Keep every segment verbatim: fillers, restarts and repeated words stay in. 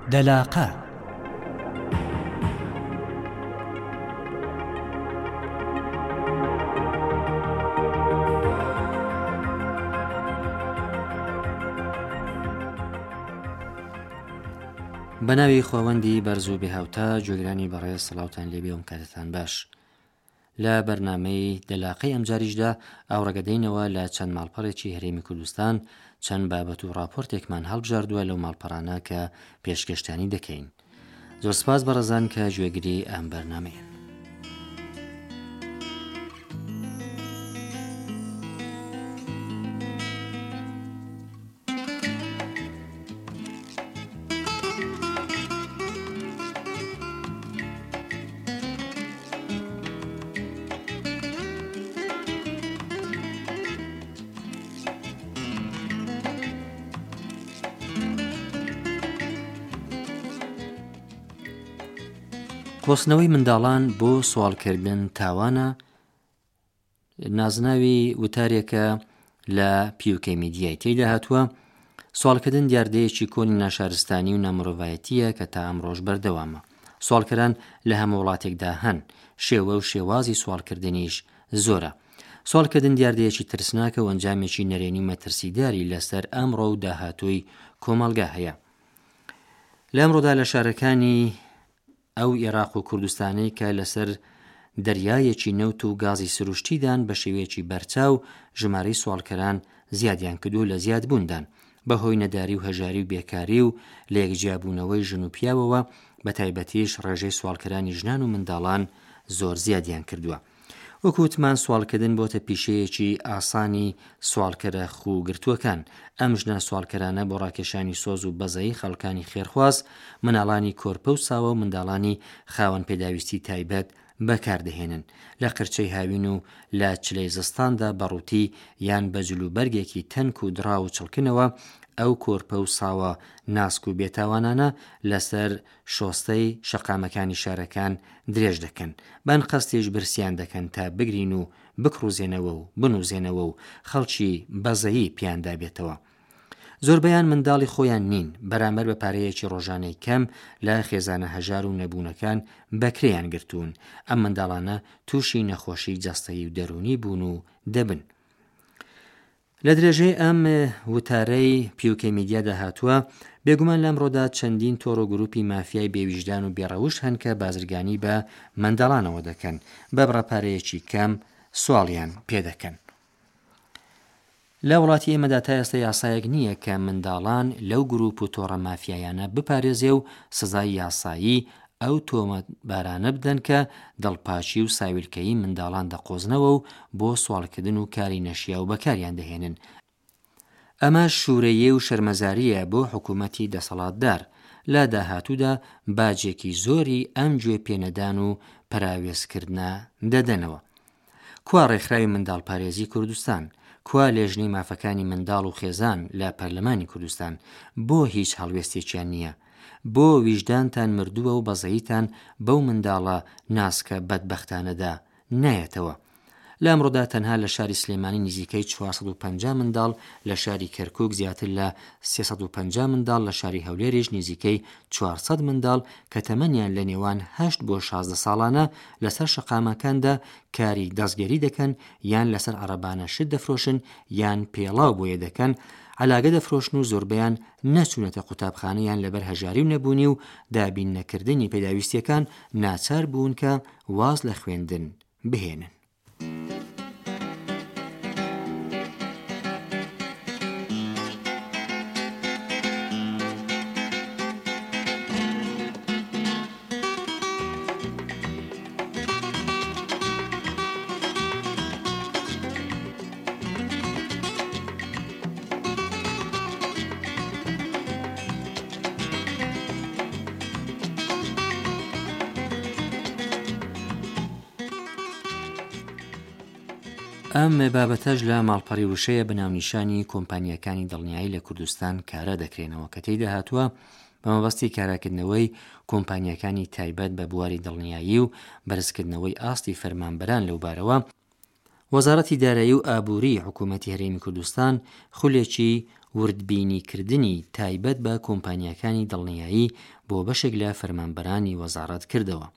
دەلاقە بەناوی خۆوەندی بەرز و بێهاوتا جۆگرانی بەڕێز سەڵاوتان لێبێ و کاتتان باش. لە بەرنامەی دەلاقەی ئەمجاریشدا ئاوڕەگەدەینەوە لە چەند ماڵپەڕێکی هەرێمی کوردستان چەند بابەت و راپۆرتێکمان هەڵبژاردووە لەو ماڵپەڕانە کە پێشکەشتانی دەکەین. زۆر سپاس بەڕێزان کە گوێگری ئەم بەرنامەیە. خۆستنەوەی منداڵان بۆ سوالکردن تاوانە نازناوی وتارێکە لە پیوکەی میدیای تێیدا هاتووە. سوالکردن دیاردەیەکی کۆنی ناشارستانی و نامرۆڤایەتیە کە تا ئەمڕۆژ بەردەوامە. سوالکەران لە هەموو وڵاتێکدا هەن، شێوە و شێوازی سوالکردنیش زۆرە. سوالکردن دیاردەیەکی ترسناکە و ئەنجامێکی نەرێنی مەترسیداری لەسەر ئەمڕۆ و داهاتووی کۆمەڵگا هەیە. لە ئەمڕۆدا لە شارەکانی ئەو عێراق و کوردستانەی کە لەسەر دەریایەکی نەوت و گازی سروشتیدان بە شێوەیەکی بەرچاو ژمارەی سوالکەران زیادیان کردو لە زیاد بووندان بەهۆی نەداری و هەژاری و بێکاری و لە یەکجیابوونەوەی ژن و پیاوەوە، بە تایبەتیش ڕێژەی سوالکەرانی ژنان و منداڵان زۆر زیادیان کردووە. وەکوتمان سوالکردن بۆتە پیشەیەکی ئاسانی سوالکەرە خوگرتووەکان. ئەم ژنە سوالکەرانە بۆ ڕاکێشانی سۆز و بەزەیی خەڵکانی خێرخواز، مناڵانی کۆرپە و ساوە و منداڵانی خاوەن پێداویستی تایبەت بەکاردەهێنن. لە قرچەی هاوین و لە چلەی زستاندا بەڕووتی یان بە جلوبەرگێکی تەنک و دڕا و چڵکنەوە ئەو کۆرپە و ساوە ناسک و بێتاوانانە لەسەر شۆستەی شەقامەکانی شارەکان درێژ دەکەن. بەن قەستێش برسیان دەکەن تا بگرین و بکڕوزێنەوە و بنووزێنەوە و خەڵکی بەزەیی پیاندا بێتەوە. زۆربەیان منداڵی خۆیان نین، بەرامبەر بە پارەیەکی ڕۆژانەی کەم لە خێزانە هەژار و نەبوونەکان بەکرێیان گرتوون. ئەم منداڵانە تووشی نەخۆشی جەستەیی و دەرونی بوون و دەبن. لە درێژەی ئەم وتارەی پیوکەی میدیادا هاتووە، بێگومان لەمڕۆدا چەندین تۆڕ و گروپی مافیای بێویژدان و بێڕەوش هەن کە بازرگانی بە منداڵانەوە دەکەن، بە بڕەپارەیەکی کەم سواڵیان پێدەکەن. لە وڵاتی ئێمەدا تا ئێستا یاسایەک نییە کە منداڵان لەو گروپ و تۆڕە مافیایانە بپارێزێ و سزای یاسایی ئەو تۆمەتبارانە بدەن کە دڵپاچی و ساویلکەی منداڵان دەقۆزنەوە و بۆ سوالکردن و کاری نەشییا و بەکاریان دەهێنن. ئەمە شوورەیە و شەرمەزاریە بۆ حکوومەتی دەسەڵاتدار. لە داهاتوودا باجێکی زۆری ئەم گوێ پێنەدان و پراوێزکردنە دەدەنەوە. کوا ڕێکخراوی منداڵ پارێزی کوردستان، کوا لێژنەی مافەکانی منداڵ و خێزان لە پەرلەمانی کوردستان، بۆ هیچ هەڵوێستێکیان نییە. بۆ ویژدانتان مردووە و بەزەییتان بەو منداڵە ناسکە بەدبەختانەدا نایەتەوە. لە ئەمڕۆدا تەنها لە شاری سلێمانی نزیکەی چوارسەد و پەنجا منداڵ، لە شاری کەرکووک زیاتر لە سێسەد و پەنجا منداڵ، لە شاری هەولێریش نزیکەی چوارسەد منداڵ کە تەمەنیان لە نێوان هەشت بۆ شازدە ساڵانە لەسەر شەقامەکاندا کاری دەستگەری دەکەن، یان لەسەر عەرەبانە شت دەفرۆشن یان پێڵاو بۆیە دەکەن، عەلاگە دەفرۆشن و زۆربەیان نەچوونەتە قوتابخانەیان لەبەر هەژاری و نەبوونی و دابین نەکردنی پێداویستیەکان ناچار بوون کە واز لە خوێندن بهێنن. ئەم بابەتەش لە ماڵپەڕی وشەیە بەناونیشانی کۆمپانیەکانی دڵنیایی لە کوردستان کارە دەکرێنەوە کە تێیدا هاتووە بە مەبەستی کاراکردنەوەی کۆمپانیەکانی تایبەت بە بواری دڵنیایی و بەرزکردنەوەی ئاستی فەرمانبەران لەو بارەوە. وەزارەتی دارایی و ئابووری حکوومەتی هەرێمی کوردستان خولێکی وردبینیکردنی تایبەت بە کۆمپانیاکانی دڵنیایی بۆ بەشێک لە فەرمانبەرانی وەزارەت کردەوە.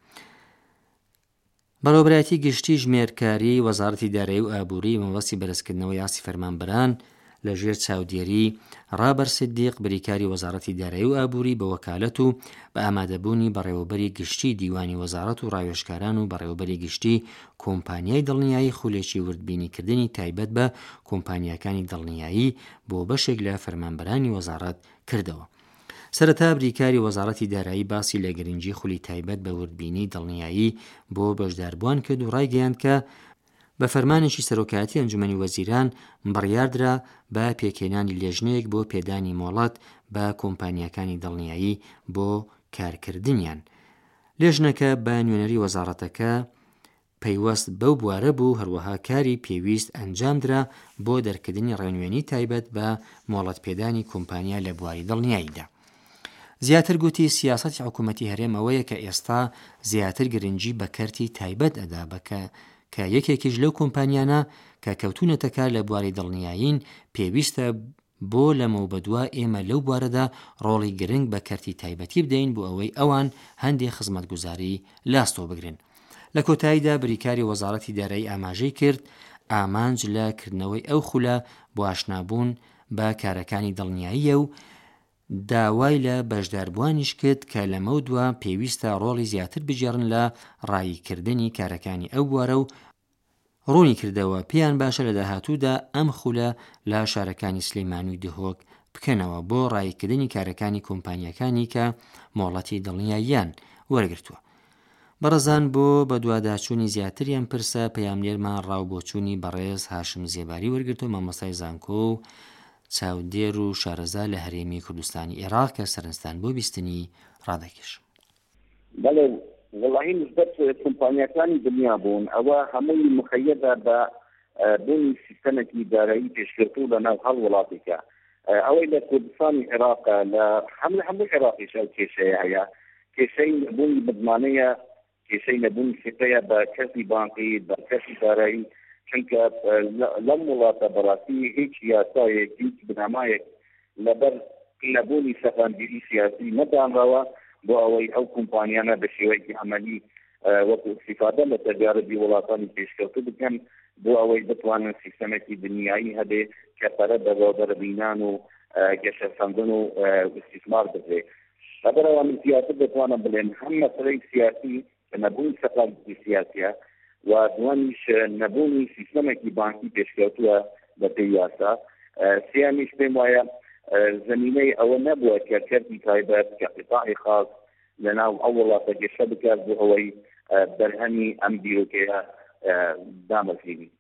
بەڕێوەبەرایەتی گشتی ژمێرکاری وەزارەتی دارایی و ئابووری مەبەستی بەرزکردنەوە یاسی فەرمانبەران لەژێر چاودێری ڕابەر سیدیق بریکاری وەزارەتی دارایی و ئابووری بە وەکالەت و بە ئامادەبوونی بەڕێوەبەری گشتی دیوانی وەزارەت و ڕاوێژکاران و بەڕێوەبەری گشتی کۆمپانیای دڵنیایی خولێکی وردبینیکردنی تایبەت بە کۆمپانیاکانی دڵنیایی بۆ بەشێک لە فەرمانبەرانی وەزارەت کردەوە. سەرەتا بریکاری وەزارەتی دارایی باسی لە گرنگی خولی تایبەت بە وردبینی دڵنیایی بۆ بەشداربووان کرد و ڕایگەیاند کە بە فەرمانێکی سەرۆکایەتی ئەنجومەنی وەزیران بڕیاردرا بە پێکهێنانی لێژنەیەک بۆ پێدانی مۆڵەت بە کۆمپانیاکانی دڵنیایی بۆ کارکردنیان. لێژنەکە بە نوێنەری وەزارەتەکە پەیوەست بەو بوارە بوو، هەروەها کاری پێویست ئەنجامدرا بۆ دەرکردنی ڕێنوێنی تایبەت بە مۆڵەت پێدانی کۆمپانیا لە بواری دڵنیاییدا. زیاتر گوتی سیاسەتی حکوومەتی هەرێمەوەیە کە ئێستا زیاتر گرنگی بە کەرتی تایبەت ئەدا بکە کە یەکێکیش لەو کۆمپانیانە کە کەوتونەتەکە لە بواری دڵنیایین پێویستە بۆ لەمە بەدووە ئێمە لەو بوارەدا ڕۆڵی گرنگ بە کەرتی تایبەتی بدەین بۆ ئەوەی ئەوان هەندێک خزمەتگوزاری لاستۆ بگرن. لە کۆتاییدا بریکاری وەزارەتی دارایی ئاماژەی کرد ئامانج لە کردنەوەی ئەو خولە بۆ ئاشنابوون بە کارەکانی دڵنیاییە و داوای لە بەشداربوانیش کرد کە لەمە دووە پێویستە ڕۆڵی زیاتر بجێڕن لە ڕایکردنی کارەکانی ئەو بوارە و ڕوونی کردەوە پێیان باشە لە داهاتوودا ئەم خولە لە شارەکانی سلەیمانی و دهۆک بکەنەوە بۆ ڕایکردنی کارەکانی کۆمپانیەکانی کە مۆڵەتی دڵنیاییان وەرگرتووە. بەڕێزان بۆ بە دوواداچوونی زیاتریان پرسە پەیامنێرمان ڕاوبۆچوونی بەڕێز هاشم زێباری وەرگرتووە، مامۆستای زانکۆ و چاودێر و شارەزا لە هەرێمی کوردستانی عێراق کە سەرنجدان بۆ بیستنی ڕادەکێش. بەڵێ وەڵاهی نسبەت کۆمپانیەکانی دنیا بوون ئەوە هەمووی مخەیەدا بە بوونی سیستەمێکی دارایی پێشکەوتوو لە ناو هەڵ وڵاتێکە. ئەوەی لە کوردستانی عێراقە لە هەموو هەموو عێراقیش ئەو کێشەیە هەیە، کێشەی نەبوونی بدمانەیە، کێشەی نەبوونی سێتەیە بە کەسی بانقی بە کەسی دارایی، چونکە لەم وڵاتە بەڕاستی هیچ یاسایەک هیچ بنامایەک لەبەر نەبوونی سەفاندیری سیاسی نەدانراوە بۆ ئەوەی ئەو کۆمپانیانە بە شێوەیەکی عەمەلی وەکو استیفادە لە تەجارەتی وڵاتانی پێشکەوتوو بکەن بۆ ئەوەی بتوانن سیستەمێکی دنیایی هەبێ کە پەرە بەڕێوەبەربینان و گەشەسەندن و استثمار بکرێت. لەبەرەوە من زیاتر دەتوانم بڵێم هەم مەسەلەی سیاسی کە نەبوونی سەفاندیری سیاسیە و دوانیش نەبوونی سیستەمێکی بانکی پێشکەوتووە بە پێی یاسا، سێیامیش پێم وایە زمینەی ئەوە نەبووە کە کەرتی تایبەت کە قیتاعی خاص لەناو ئەو وڵاتە گەشە بکات بۆ ئەوەی بەرهەمی ئەم بیرۆکەیە دامەزێنی.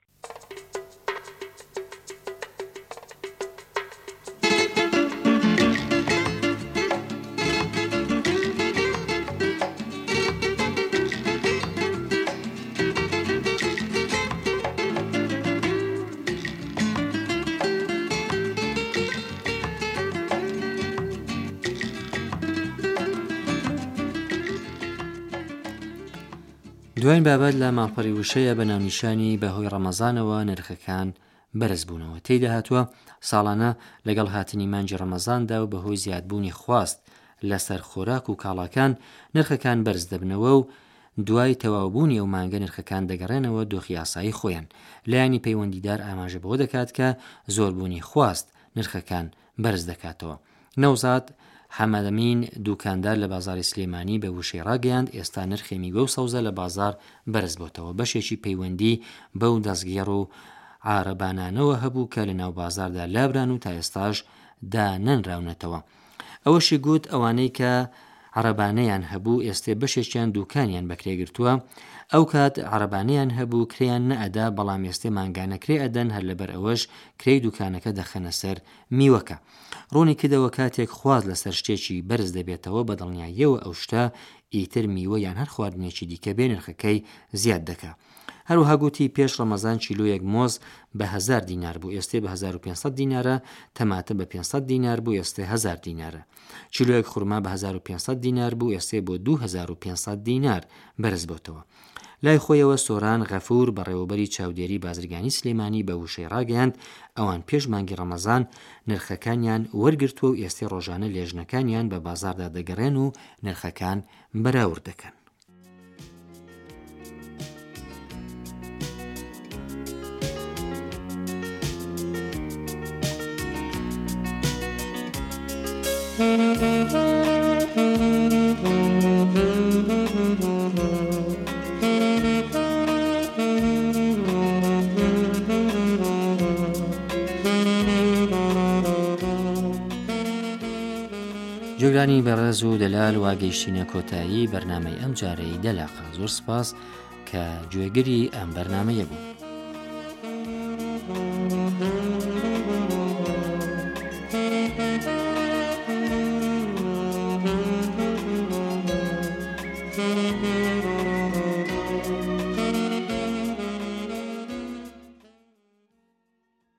دوایین بابەت لە ماڵپەڕی وشەیە بە ناونیشانی بەهۆی ڕەمەزانەوە نرخەکان بەرز بوونەوە. تێیدا هاتووە ساڵانە لەگەڵ هاتنی مانگی ڕەمەزاندا و بەهۆی زیادبوونی خواست لەسەر خۆراک و کاڵاکان نرخەکان بەرز دەبنەوە و دوای تەواوبوونی ئەو مانگە نرخەکان دەگەڕێنەوە دۆخی یاسایی خۆیان. لایانی پەیوەندیدار ئاماژە بەوە دەکات کە زۆربوونی خواست نرخەکان بەرز دەکاتەوە. نەوزاد حەمەدەمین دوکاندار لە بازاری سلێمانی بە وشەی ڕاگەیاند ئێستا نرخی میوە و سەوزە لە بازار بەرز بۆتەوە. بەشێکی پەیوەندی بەو دەستگێڕ و عارەبانانەوە هەبوو کە لە ناو بازاردا لابران و تا ئێستاش دانەنراونەتەوە. ئەوەشی گوت ئەوانەی کە عەرەبانەیان هەبوو ئێستێ بەشێکیان دوکانیان بەکرێگرتووە، ئەو کات عەرەبانەیان هەبوو کرێیان نەئەدا، بەڵام ئێستێ مانگانە کرێ ئەدەن، هەر لەبەر ئەوەش کرێی دوکانەکە دەخەنە سەر میوەکە. ڕوونی کردەوە کاتێک خواز لەسەر شتێکی بەرز دەبێتەوە بە دڵنیاییەوە ئەو شتە ئیتر میوە یان هەر خواردنێکی دیکە بێ نرخەکەی زیاد دەکات. هەروەها گوتی پێش ڕەمەزان کیلۆیەک مۆز بە هەزار دینار بوو، ئێستێ بە هەزار و پێنج سەد دینارە، تەماتە بە پێنج سەد دینار بوو، ئێستێ هەزار دینارە. کیلۆیەک خورما بە هەزار و پێنج سەد دینار بوو، ئێستێ بۆ دوو هەزار و پێنج سەد دینار بەرز بۆتەوە. لای خۆیەوە سۆران غەفور بەڕێوەبەری چاودێری بازرگانی سلێمانی بە وشەی ڕاگەیاند ئەوان پێش مانگی ڕەمەزان نرخەکانیان وەرگرتووە و ئێستی ڕۆژانە لێژنەکانیان بە بازاردا دەگەڕێن و نرخەکان بەراورد دەکەن. جۆگرانی بەڕێز و دەلال واگەیشتینە کۆتایی بەرنامەی ئەم جارەی دەلاقا. زۆر سپاس کە گوێگری ئەم بەرنامەیە بوو. Thank you.